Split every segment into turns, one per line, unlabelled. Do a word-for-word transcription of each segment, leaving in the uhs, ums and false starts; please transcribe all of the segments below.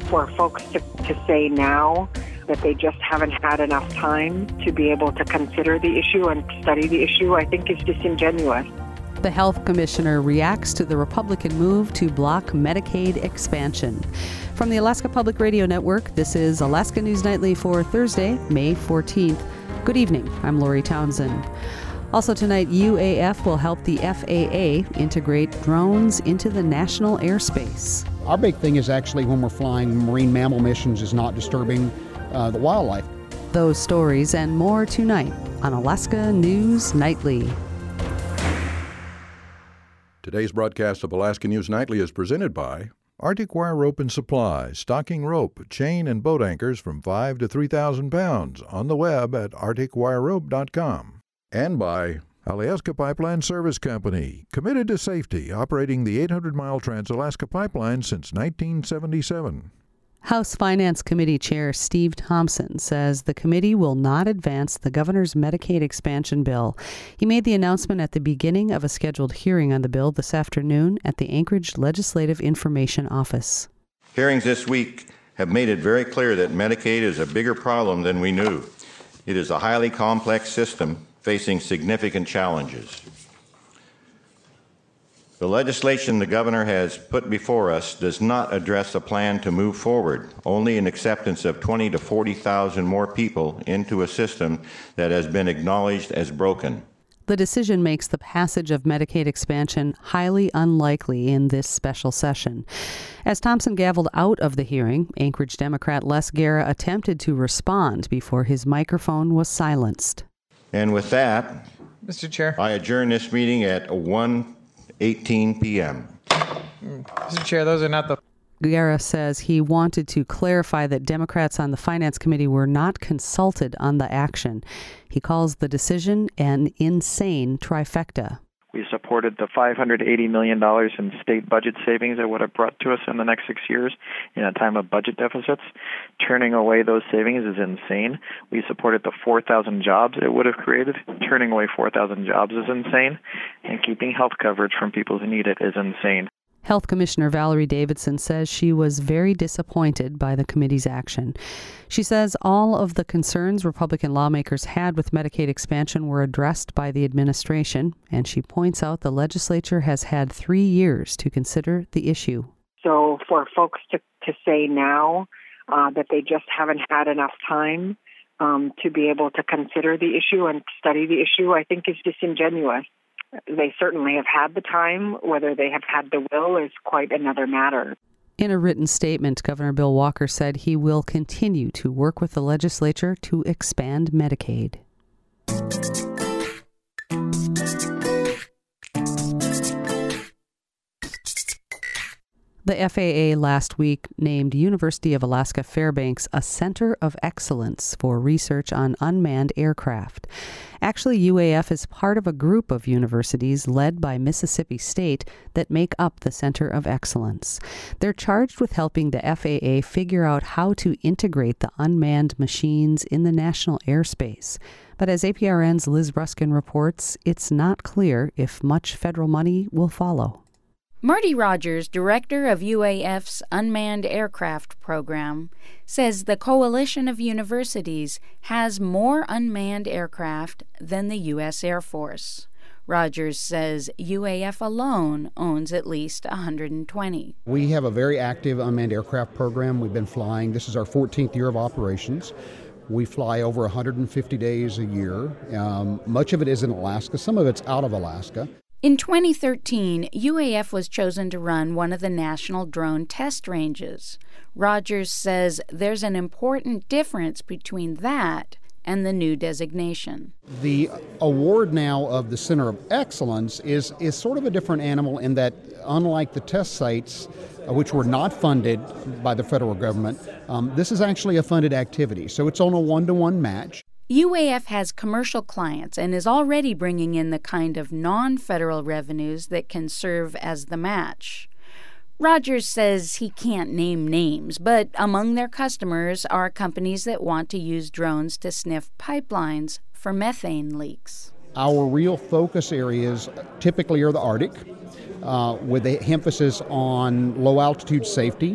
for folks to, to say now that they just haven't had enough time to be able to consider the issue and study the issue, I think is disingenuous.
The health commissioner reacts to the Republican move to block Medicaid expansion. From the Alaska Public Radio Network, this is Alaska News Nightly for Thursday, May fourteenth. Good evening. I'm Lori Townsend. Also tonight, U A F will help the F A A integrate drones into the national airspace.
Our big thing is actually when we're flying marine mammal missions is not disturbing uh, the wildlife.
Those stories and more tonight on Alaska News Nightly.
Today's broadcast of Alaska News Nightly is presented by Arctic Wire Rope and Supply, stocking rope, chain, and boat anchors from five to three thousand pounds on the web at arctic wire rope dot com. And by Alaska Pipeline Service Company, committed to safety, operating the eight hundred mile Trans-Alaska Pipeline since nineteen seventy-seven.
House Finance Committee Chair Steve Thompson says the committee will not advance the governor's Medicaid expansion bill. He made the announcement at the beginning of a scheduled hearing on the bill this afternoon at the Anchorage Legislative Information Office.
Hearings this week have made it very clear that Medicaid is a bigger problem than we knew. It is a highly complex system facing significant challenges. The legislation the governor has put before us does not address a plan to move forward, only an acceptance of twenty to forty thousand more people into a system that has been acknowledged as broken.
The decision makes the passage of Medicaid expansion highly unlikely in this special session. As Thompson gavelled out of the hearing, Anchorage Democrat Les Guerra attempted to respond before his microphone was silenced.
And with that,
Mister Chair,
I adjourn this meeting at one eighteen p.m.
Mister Chair, those are not the...
Guerra says he wanted to clarify that Democrats on the Finance Committee were not consulted on the action. He calls the decision an insane trifecta.
We supported the five hundred eighty million dollars in state budget savings it would have brought to us in the next six years in a time of budget deficits. Turning away those savings is insane. We supported the four thousand jobs it would have created. Turning away four thousand jobs is insane. And keeping health coverage from people who need it is insane.
Health Commissioner Valerie Davidson says she was very disappointed by the committee's action. She says all of the concerns Republican lawmakers had with Medicaid expansion were addressed by the administration, and she points out the legislature has had three years to consider the issue.
So for folks to, to say now uh, that they just haven't had enough time um, to be able to consider the issue and study the issue, I think is disingenuous. They certainly have had the time. Whether they have had the will is quite another matter.
In a written statement, Governor Bill Walker said he will continue to work with the legislature to expand Medicaid. The F A A last week named University of Alaska Fairbanks a Center of Excellence for research on unmanned aircraft. Actually, U A F is part of a group of universities led by Mississippi State that make up the Center of Excellence. They're charged with helping the F A A figure out how to integrate the unmanned machines in the national airspace. But as A P R N's Liz Ruskin reports, it's not clear if much federal money will follow.
Marty Rogers, director of U A F's Unmanned Aircraft Program, says the coalition of universities has more unmanned aircraft than the U S Air Force. Rogers says U A F alone owns at least one hundred twenty.
We have a very active unmanned aircraft program. We've been flying. This is our fourteenth year of operations. We fly over one hundred fifty days a year. Um, much of it is in Alaska. Some of it's out of Alaska.
In twenty thirteen, U A F was chosen to run one of the national drone test ranges. Rogers says there's an important difference between that and the new designation.
The award now of the Center of Excellence is, is sort of a different animal in that, unlike the test sites, uh, which were not funded by the federal government, um, this is actually a funded activity. So it's on a one-to-one match.
U A F has commercial clients and is already bringing in the kind of non-federal revenues that can serve as the match. Rogers says he can't name names, but among their customers are companies that want to use drones to sniff pipelines for methane leaks.
Our real focus areas typically are the Arctic, uh, with the emphasis on low-altitude safety.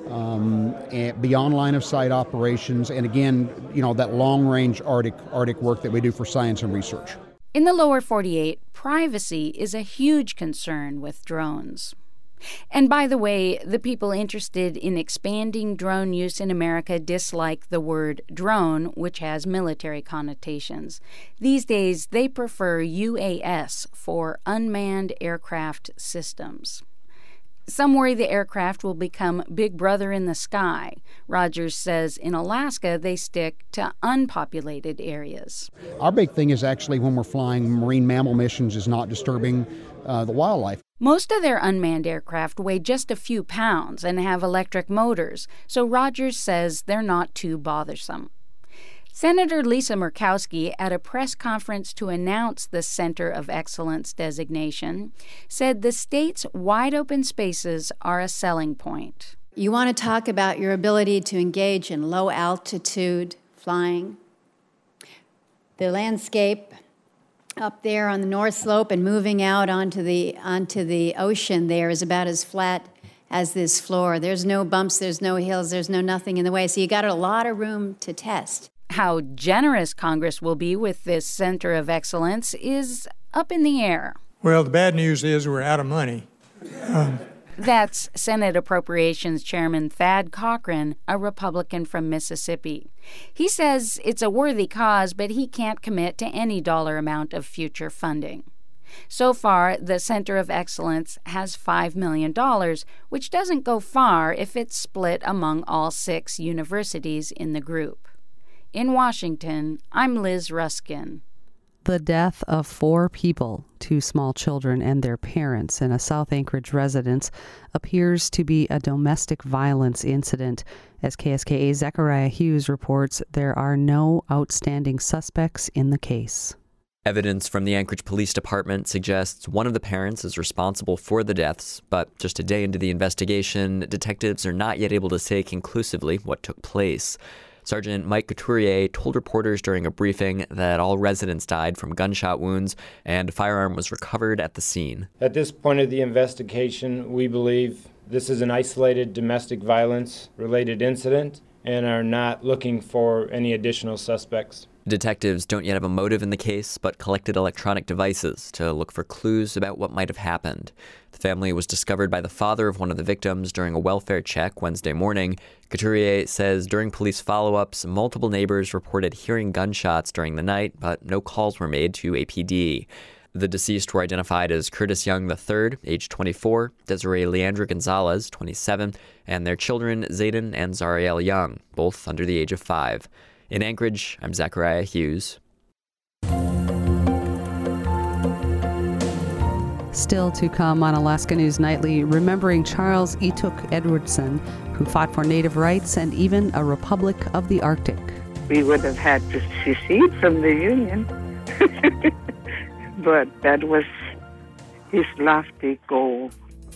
um, and beyond line of sight operations, and again, you know, that long range Arctic Arctic work that we do for science and research.
In the lower forty-eight, privacy is a huge concern with drones. And by the way, the people interested in expanding drone use in America dislike the word drone, which has military connotations. These days, they prefer U A S for unmanned aircraft systems. Some worry the aircraft will become Big Brother in the sky. Rogers says in Alaska, they stick to unpopulated areas.
Our big thing is actually when we're flying marine mammal missions is not disturbing uh, the wildlife.
Most of their unmanned aircraft weigh just a few pounds and have electric motors, so Rogers says they're not too bothersome. Senator Lisa Murkowski, at a press conference to announce the Center of Excellence designation, said the state's wide-open spaces are a selling point.
You want to talk about your ability to engage in low-altitude flying. The landscape up there on the North Slope and moving out onto the, onto the ocean there is about as flat as this floor. There's no bumps, there's no hills, there's no nothing in the way, so you got a lot of room to test.
How generous Congress will be with this Center of Excellence is up in the air.
Well, the bad news is we're out of money. Um.
That's Senate Appropriations Chairman Thad Cochran, a Republican from Mississippi. He says it's a worthy cause, but he can't commit to any dollar amount of future funding. So far, the Center of Excellence has five million dollars, which doesn't go far if it's split among all six universities in the group. In Washington, I'm Liz Ruskin.
The death of four people, two small children and their parents, in a South Anchorage residence appears to be a domestic violence incident. As K S K A's Zechariah Hughes reports, there are no outstanding suspects in the case.
Evidence from the Anchorage Police Department suggests one of the parents is responsible for the deaths, but just a day into the investigation, detectives are not yet able to say conclusively what took place. Sergeant Mike Couturier told reporters during a briefing that all residents died from gunshot wounds and a firearm was recovered at the scene.
At this point of the investigation, we believe this is an isolated domestic violence-related incident and are not looking for any additional suspects.
Detectives don't yet have a motive in the case, but collected electronic devices to look for clues about what might have happened. The family was discovered by the father of one of the victims during a welfare check Wednesday morning. Couturier says during police follow-ups, multiple neighbors reported hearing gunshots during the night, but no calls were made to A P D. The deceased were identified as Curtis Young the third, age twenty-four, Desiree Leandra Gonzalez, twenty-seven, and their children Zayden and Zariel Young, both under the age of five. In Anchorage, I'm Zechariah Hughes.
Still to come on Alaska News Nightly, remembering Charles Etuk Edwardson, who fought for native rights and even a Republic of the Arctic.
We would have had to secede from the Union, but that was his lofty goal.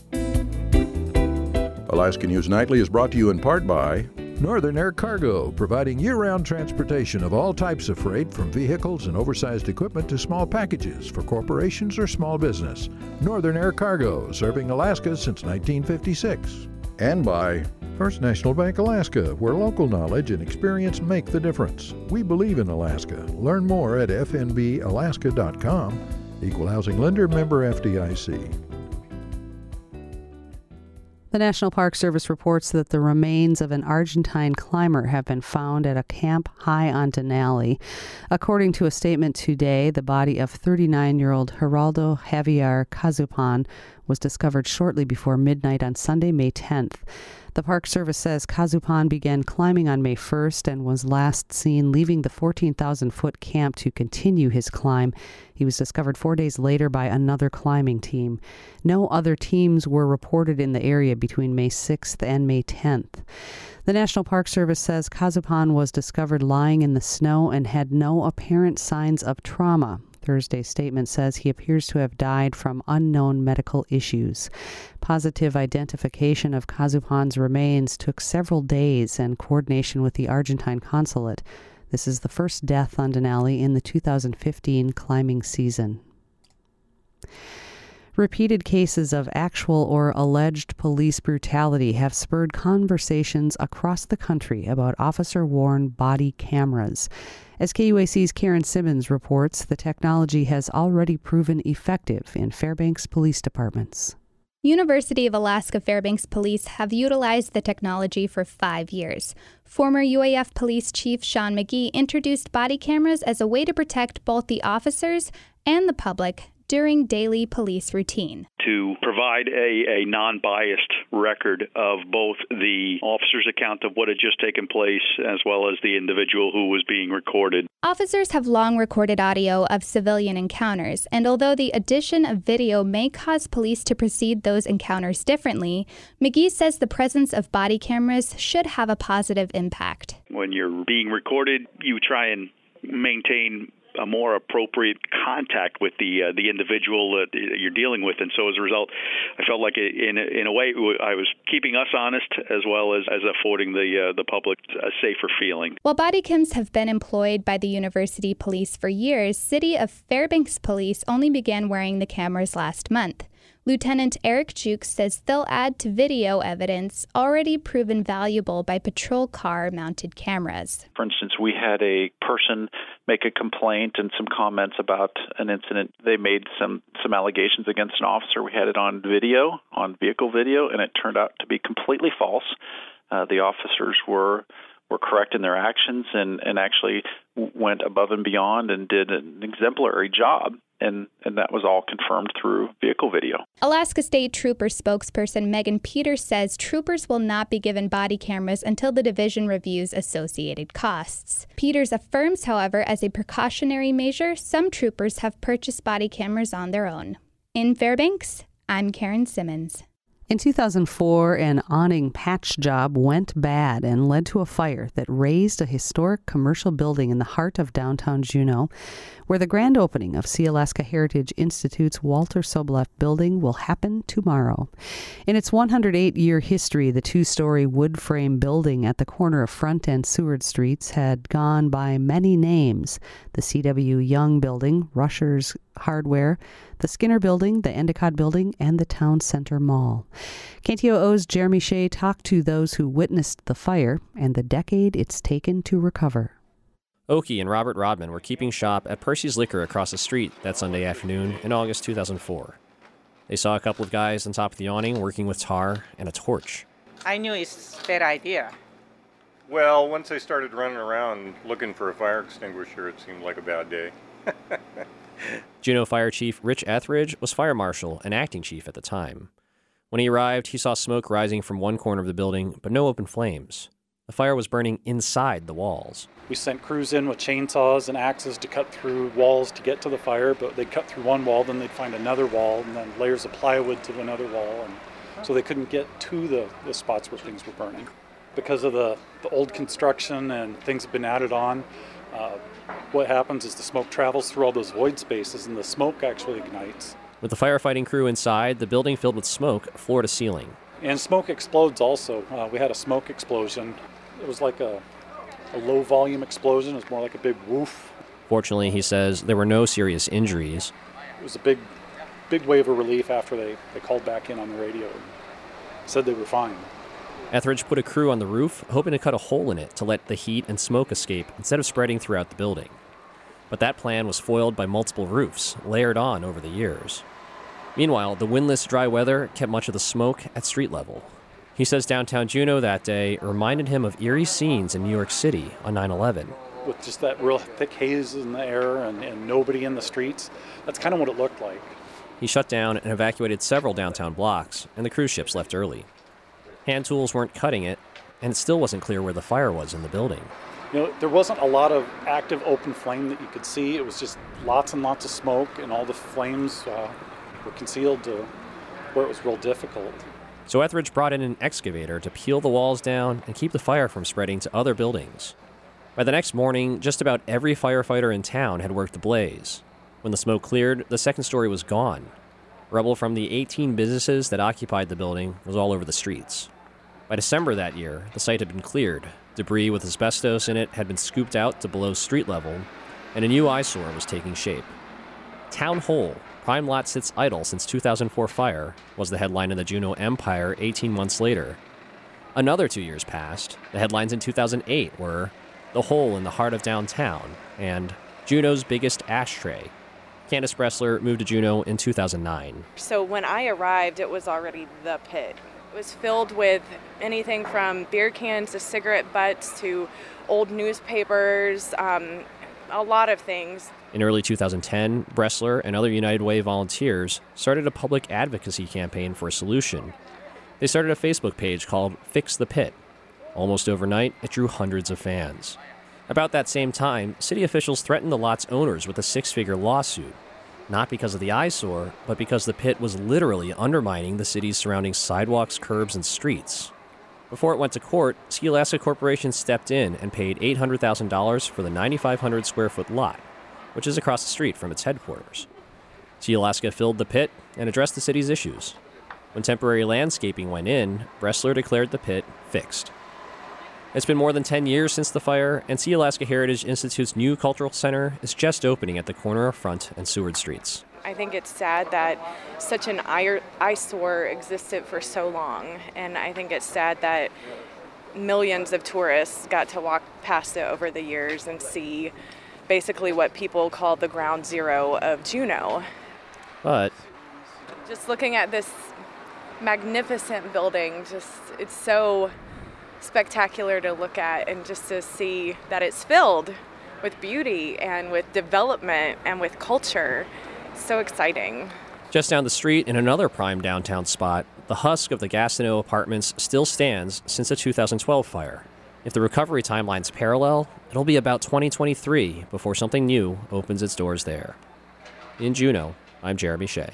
Alaska News Nightly is brought to you in part by Northern Air Cargo, providing year-round transportation of all types of freight, from vehicles and oversized equipment to small packages for corporations or small business. Northern Air Cargo, serving Alaska since nineteen fifty-six. And by First National Bank Alaska, where local knowledge and experience make the difference. We believe in Alaska. Learn more at f n b alaska dot com. Equal Housing Lender, member F D I C.
The National Park Service reports that the remains of an Argentine climber have been found at a camp high on Denali. According to a statement today, the body of thirty-nine-year-old Geraldo Javier Cazupan was discovered shortly before midnight on Sunday, May tenth. The Park Service says Cazupan began climbing on May first and was last seen leaving the fourteen thousand foot camp to continue his climb. He was discovered four days later by another climbing team. No other teams were reported in the area between May sixth and May tenth. The National Park Service says Cazupan was discovered lying in the snow and had no apparent signs of trauma. Thursday's statement says he appears to have died from unknown medical issues. Positive identification of Cazupan's remains took several days and coordination with the Argentine consulate. This is the first death on Denali in the two thousand fifteen climbing season. Repeated cases of actual or alleged police brutality have spurred conversations across the country about officer-worn body cameras. As K U A C's Karen Simmons reports, the technology has already proven effective in Fairbanks police departments.
University of Alaska Fairbanks Police have utilized the technology for five years. Former U A F Police Chief Sean McGee introduced body cameras as a way to protect both the officers and the public during daily police routine.
To provide a, a non-biased record of both the officer's account of what had just taken place as well as the individual who was being recorded.
Officers have long recorded audio of civilian encounters, and although the addition of video may cause police to proceed those encounters differently, McGee says the presence of body cameras should have a positive impact.
When you're being recorded, you try and maintain a more appropriate contact with the uh, the individual that you're dealing with, and so as a result, I felt like in a, in a way I was keeping us honest as well as, as affording the uh, the public a safer feeling.
While body cams have been employed by the university police for years, City of Fairbanks Police only began wearing the cameras last month. Lieutenant Eric Jukes says they'll add to video evidence already proven valuable by patrol car-mounted cameras.
For instance, we had a person make a complaint and some comments about an incident. They made some, some allegations against an officer. We had it on video, on vehicle video, and it turned out to be completely false. Uh, the officers were were correct in their actions and, and actually went above and beyond and did an exemplary job. And, and that was all confirmed through vehicle video.
Alaska State Trooper spokesperson Megan Peters says troopers will not be given body cameras until the division reviews associated costs. Peters affirms, however, as a precautionary measure, some troopers have purchased body cameras on their own. In Fairbanks, I'm Karen Simmons.
In two thousand four, an awning patch job went bad and led to a fire that razed a historic commercial building in the heart of downtown Juneau, where the grand opening of Sealaska Heritage Institute's Walter Sobloff building will happen tomorrow. In its one hundred eight year history, the two-story wood frame building at the corner of Front and Seward Streets had gone by many names: the C W Young Building, Rusher's Hardware, the Skinner Building, the Endicott Building, and the Town Center Mall. K T O O's Jeremy Shea talked to those who witnessed the fire and the decade it's taken to recover.
Oki and Robert Rodman were keeping shop at Percy's Liquor across the street that Sunday afternoon in August two thousand four. They saw a couple of guys on top of the awning working with tar and a torch.
I knew it's a bad idea.
Well, once they started running around looking for a fire extinguisher, it seemed like a bad day.
Juneau Fire Chief Rich Etheridge was fire marshal and acting chief at the time. When he arrived, he saw smoke rising from one corner of the building, but no open flames. The fire was burning inside the walls.
We sent crews in with chainsaws and axes to cut through walls to get to the fire, but they'd cut through one wall, then they'd find another wall, and then layers of plywood to another wall, and so they couldn't get to the, the spots where things were burning. Because of the, the old construction and things have been added on, uh, what happens is the smoke travels through all those void spaces, and the smoke actually ignites.
With the firefighting crew inside, the building filled with smoke floor to ceiling.
And smoke explodes also. Uh, we had a smoke explosion. It was like a, a low-volume explosion. It was more like a big woof.
Fortunately, he says, there were no serious injuries.
It was a big, big wave of relief after they, they called back in on the radio and said they were fine.
Etheridge put a crew on the roof, hoping to cut a hole in it to let the heat and smoke escape instead of spreading throughout the building. But that plan was foiled by multiple roofs, layered on over the years. Meanwhile, the windless, dry weather kept much of the smoke at street level. He says downtown Juneau that day reminded him of eerie scenes in New York City on nine eleven.
With just that real thick haze in the air and, and nobody in the streets, that's kind of what it looked like.
He shut down and evacuated several downtown blocks, and the cruise ships left early. Hand tools weren't cutting it, and it still wasn't clear where the fire was in the building.
You know, there wasn't a lot of active open flame that you could see. It was just lots and lots of smoke, and all the flames uh, were concealed to where it was real difficult.
So Etheridge brought in an excavator to peel the walls down and keep the fire from spreading to other buildings. By the next morning, just about every firefighter in town had worked the blaze. When the smoke cleared, the second story was gone. Rubble from the eighteen businesses that occupied the building was all over the streets. By December that year, the site had been cleared. Debris with asbestos in it had been scooped out to below street level, and a new eyesore was taking shape. Town Hole, prime lot sits idle since two thousand four fire, was the headline in the Juneau Empire eighteen months later. Another two years passed. The headlines in two thousand eight were The Hole in the Heart of Downtown and Juneau's Biggest Ashtray. Candace Bressler moved to Juneau in two thousand nine.
So when I arrived, it was already the pit. It was filled with anything from beer cans to cigarette butts to old newspapers, um, a lot of things.
In early two thousand ten, Bressler and other United Way volunteers started a public advocacy campaign for a solution. They started a Facebook page called Fix the Pit. Almost overnight, it drew hundreds of fans. About that same time, city officials threatened the lot's owners with a six-figure lawsuit. Not because of the eyesore, but because the pit was literally undermining the city's surrounding sidewalks, curbs, and streets. Before it went to court, Sealaska Corporation stepped in and paid eight hundred thousand dollars for the nine thousand five hundred square foot lot, which is across the street from its headquarters. Sealaska filled the pit and addressed the city's issues. When temporary landscaping went in, Bressler declared the pit fixed. It's been more than ten years since the fire, and Sealaska Heritage Institute's new cultural center is just opening at the corner of Front and Seward Streets.
I think it's sad that such an eyesore existed for so long, and I think it's sad that millions of tourists got to walk past it over the years and see basically what people call the ground zero of Juneau.
But
just looking at this magnificent building, just it's so spectacular to look at, and just to see that it's filled with beauty and with development and with culture. So exciting.
Just down the street in another prime downtown spot, the husk of the Gastineau Apartments still stands since the two thousand twelve fire. If the recovery timelines parallel, it'll be about twenty twenty-three before something new opens its doors there. In Juneau, I'm Jeremy Shea.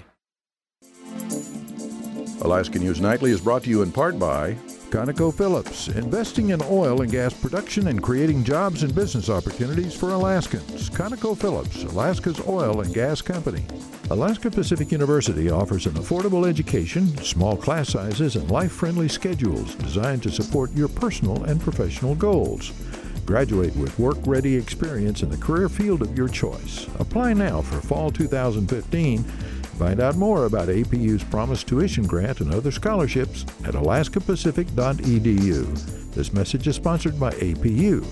Alaska News Nightly is brought to you in part by ConocoPhillips, investing in oil and gas production and creating jobs and business opportunities for Alaskans. ConocoPhillips, Alaska's oil and gas company. Alaska Pacific University offers an affordable education, small class sizes, and life-friendly schedules designed to support your personal and professional goals. Graduate with work-ready experience in the career field of your choice. Apply now for fall two thousand fifteen. Find out more about A P U's Promise Tuition Grant and other scholarships at alaska pacific dot e d u. This message is sponsored by A P U.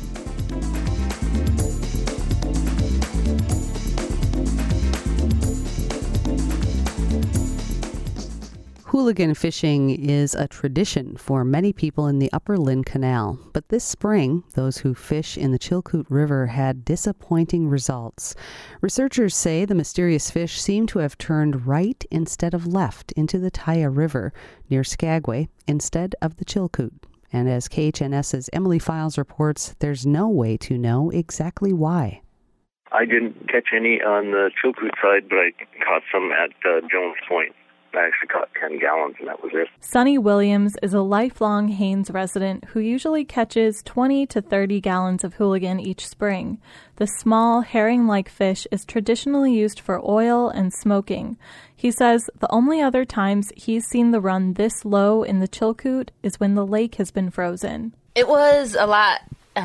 Hooligan fishing is a tradition for many people in the Upper Lynn Canal, but this spring, those who fish in the Chilkoot River had disappointing results. Researchers say the mysterious fish seem to have turned right instead of left into the Taya River near Skagway instead of the Chilkoot. And as K H N S's Emily Files reports, there's no way to know exactly why.
I didn't catch any on the Chilkoot side, but I caught some at uh, Jones Point. I actually caught ten gallons, and that was it.
Sonny Williams is a lifelong Haines resident who usually catches twenty to thirty gallons of hooligan each spring. The small, herring-like fish is traditionally used for oil and smoking. He says the only other times he's seen the run this low in the Chilkoot is when the lake has been frozen.
It was a lot...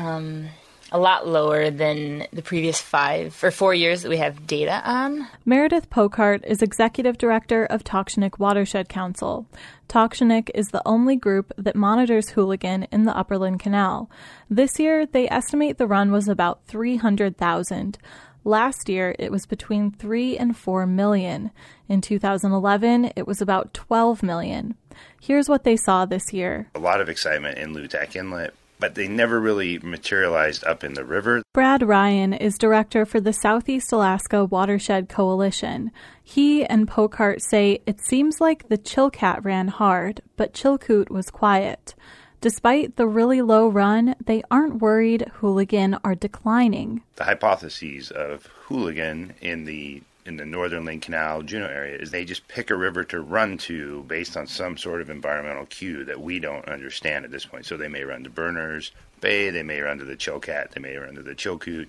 Um a lot lower than the previous five or four years that we have data on.
Meredith Pokart is executive director of Takshinik Watershed Council. Takshinik is the only group that monitors hooligan in the Upper Lynn Canal. This year, they estimate the run was about three hundred thousand. Last year, it was between three and four million. In two thousand eleven, it was about twelve million. Here's what they saw this year.
A lot of excitement in Lutak Inlet, but they never really materialized up in the river.
Brad Ryan is director for the Southeast Alaska Watershed Coalition. He and Pokart say it seems like the Chilkat ran hard, but Chilkoot was quiet. Despite the really low run, they aren't worried hooligan are declining.
The hypotheses of hooligan in the in the northern Lynn Canal, Juneau area, is they just pick a river to run to based on some sort of environmental cue that we don't understand at this point. So they may run to Berners Bay, they may run to the Chilkat, they may run to the Chilkoot,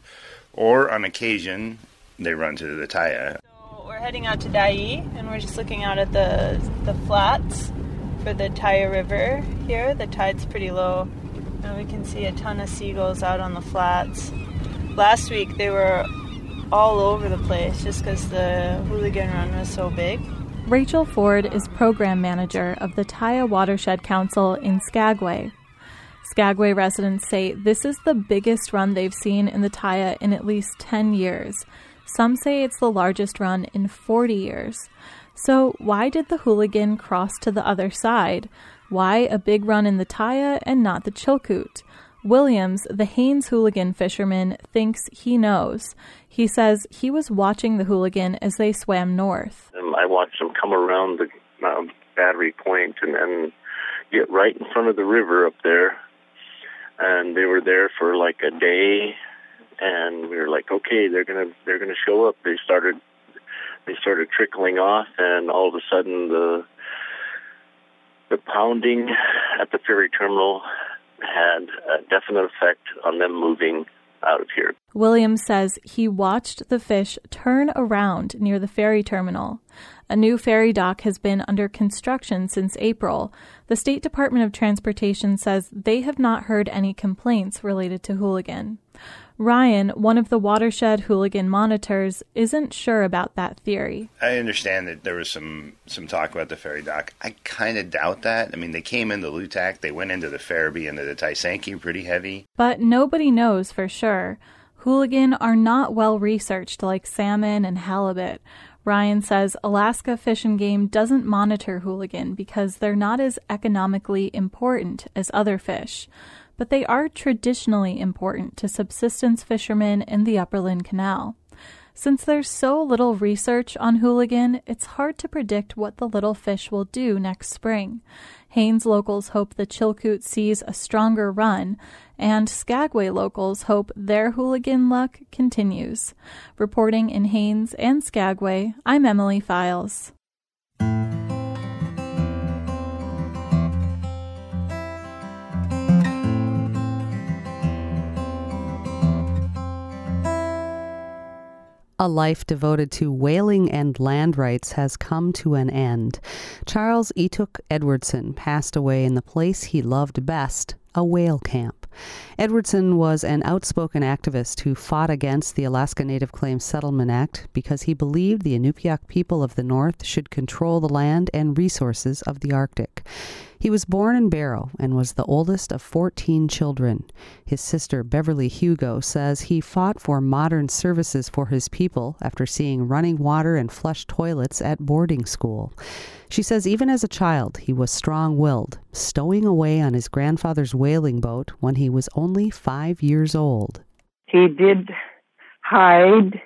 or on occasion, they run to the Taya.
So we're heading out to Dyea, and we're just looking out at the the flats for the Taya River here. The tide's pretty low, and we can see a ton of seagulls out on the flats. Last week, they were all over the place just because the hooligan run was so big.
Rachel Ford is program manager of the Taya Watershed Council in Skagway. Skagway residents say this is the biggest run they've seen in the Taya in at least ten years. Some say it's the largest run in forty years. So why did the hooligan cross to the other side? Why a big run in the Taya and not the Chilkoot? Williams, the Haines hooligan fisherman, thinks he knows. He says he was watching the hooligan as they swam north.
Um, I watched them come around the uh, Battery Point and then get right in front of the river up there. And they were there for like a day, and we were like, okay, they're gonna they're gonna show up. They started they started trickling off, and all of a sudden the the pounding at the ferry terminal had a definite effect on them moving out of here.
Williams says he watched the fish turn around near the ferry terminal. A new ferry dock has been under construction since April. The State Department of Transportation says they have not heard any complaints related to hooligan. Ryan, one of the watershed hooligan monitors, isn't sure about that theory.
I understand that there was some, some talk about the ferry dock. I kind of doubt that. I mean, they came into Lutak, they went into the Ferriby, into the Taisanki pretty heavy.
But nobody knows for sure. Hooligan are not well researched like salmon and halibut. Ryan says Alaska Fish and Game doesn't monitor hooligan because they're not as economically important as other fish. But they are traditionally important to subsistence fishermen in the Upperland Canal. Since there's so little research on hooligan, it's hard to predict what the little fish will do next spring. Haines locals hope the Chilkoot sees a stronger run, and Skagway locals hope their hooligan luck continues. Reporting in Haines and Skagway, I'm Emily Files.
A life devoted to whaling and land rights has come to an end. Charles Etuk Edwardson passed away in the place he loved best, a whale camp. Edwardson was an outspoken activist who fought against the Alaska Native Claims Settlement Act because he believed the Inupiaq people of the North should control the land and resources of the Arctic. He was born in Barrow and was the oldest of fourteen children. His sister, Beverly Hugo, says he fought for modern services for his people after seeing running water and flush toilets at boarding school. She says even as a child, he was strong-willed, stowing away on his grandfather's whaling boat when he was only five years old.
He did hide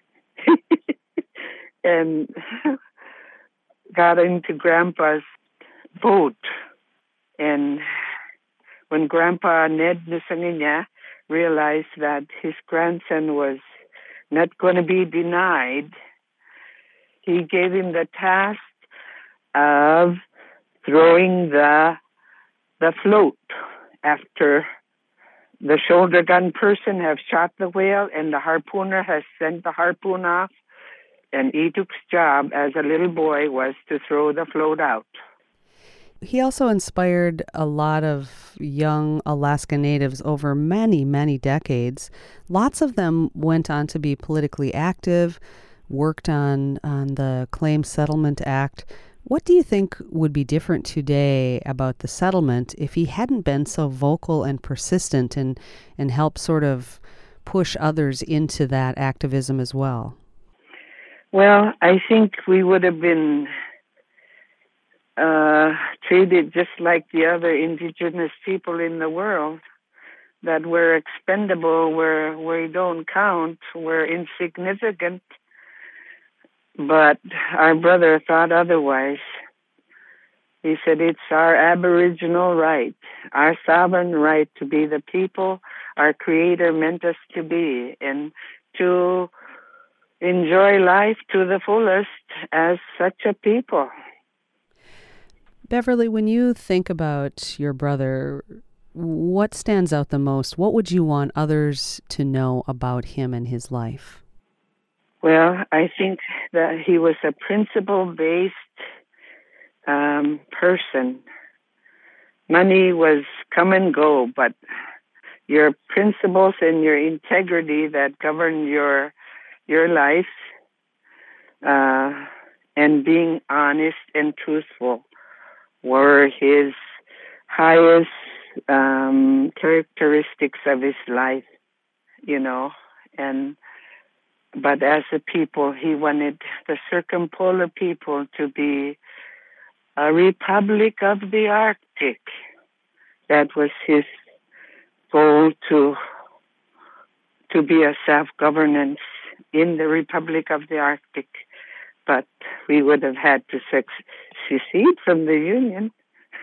and got into Grandpa's boat. And when Grandpa Ned Nusanginya realized that his grandson was not going to be denied, he gave him the task of throwing the the float after the shoulder gun person have shot the whale and the harpooner has sent the harpoon off. And Etuk's job as a little boy was to throw the float out.
He also inspired a lot of young Alaska Natives over many, many decades. Lots of them went on to be politically active, worked on, on the Claims Settlement Act. What do you think would be different today about the settlement if he hadn't been so vocal and persistent and, and helped sort of push others into that activism as well?
Well, I think we would have been uh, treated just like the other indigenous people in the world, that we're expendable, we're, we don't count, we're insignificant. But our brother thought otherwise. He said it's our aboriginal right, our sovereign right to be the people our Creator meant us to be, and to enjoy life to the fullest as such a people.
Beverly, when you think about your brother, what stands out the most? What would you want others to know about him and his life?
Well, I think that he was a principle-based um, person. Money was come and go, but your principles and your integrity that govern your your life, uh, and being honest and truthful were his highest um, characteristics of his life, you know. And but as a people, he wanted the circumpolar people to be a republic of the Arctic. That was his goal, to to be a self-governance in the Republic of the Arctic. But we would have had to secede from the Union.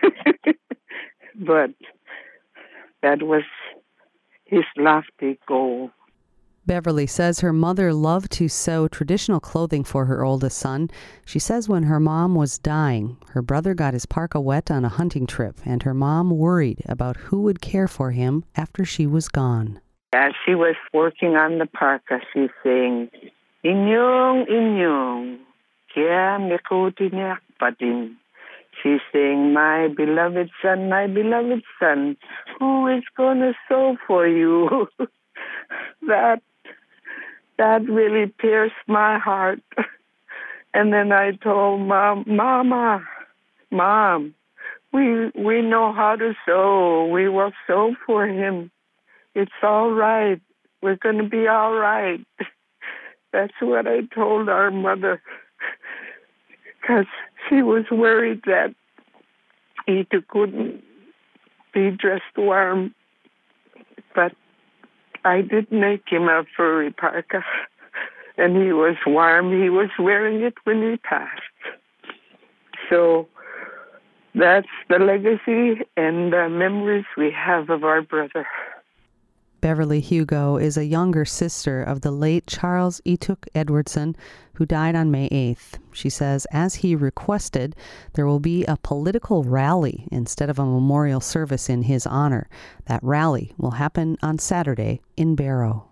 But that was his lofty goal.
Beverly says her mother loved to sew traditional clothing for her oldest son. She says when her mom was dying, her brother got his parka wet on a hunting trip, and her mom worried about who would care for him after she was gone.
As she was working on the parka, she sang, Inyong, Inyong, Kya Mekutinak Patin. She sang, my beloved son, my beloved son, who is going to sew for you? that that really pierced my heart. And then I told Mom, Mama, Mom, we we know how to sew. We will sew for him. It's all right. We're going to be all right. That's what I told our mother, because she was worried that he couldn't be dressed warm. But I did make him a furry parka, and he was warm. He was wearing it when he passed. So that's the legacy and the memories we have of our brother.
Beverly Hugo is a younger sister of the late Charles Etuk Edwardson, who died on May eighth. She says, as he requested, there will be a political rally instead of a memorial service in his honor. That rally will happen on Saturday in Barrow.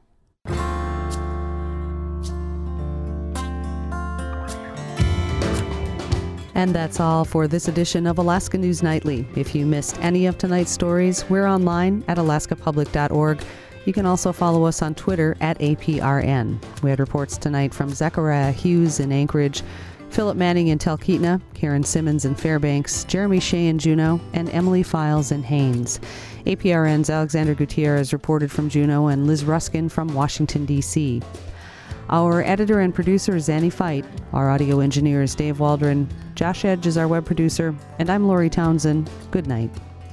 And that's all for this edition of Alaska News Nightly. If you missed any of tonight's stories, we're online at alaska public dot org. You can also follow us on Twitter at A P R N. We had reports tonight from Zechariah Hughes in Anchorage, Philip Manning in Talkeetna, Karen Simmons in Fairbanks, Jeremy Shea in Juneau, and Emily Files in Haines. A P R N's Alexander Gutierrez reported from Juneau, and Liz Ruskin from Washington, D C Our editor and producer is Zanny Fight. Our audio engineer is Dave Waldron. Josh Edge is our web producer. And I'm Lori Townsend. Good night.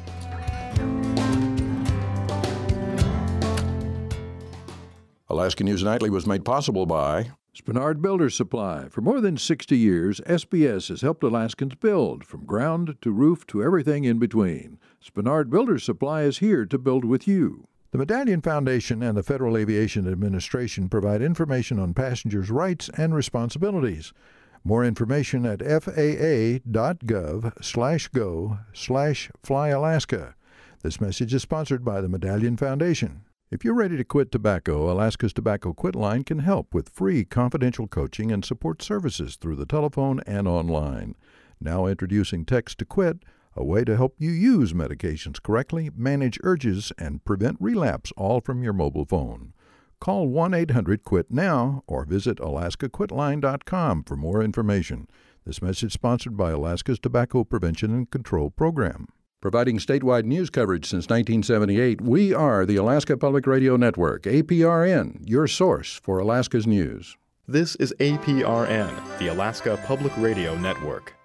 Alaska News Nightly was made possible by Spenard Builder Supply. For more than sixty years, S B S has helped Alaskans build, from ground to roof to everything in between. Spenard Builder Supply is here to build with you. The Medallion Foundation and the Federal Aviation Administration provide information on passengers' rights and responsibilities. More information at F A A dot gov slash go slash fly Alaska. This message is sponsored by the Medallion Foundation. If you're ready to quit tobacco, Alaska's Tobacco Quit Line can help with free confidential coaching and support services through the telephone and online. Now introducing Text to Quit, a way to help you use medications correctly, manage urges, and prevent relapse, all from your mobile phone. Call one eight hundred quit now or visit alaska quit line dot com for more information. This message sponsored by Alaska's Tobacco Prevention and Control Program. Providing statewide news coverage since nineteen seventy-eight, we are the Alaska Public Radio Network, A P R N, your source for Alaska's news.
This is A P R N, the Alaska Public Radio Network.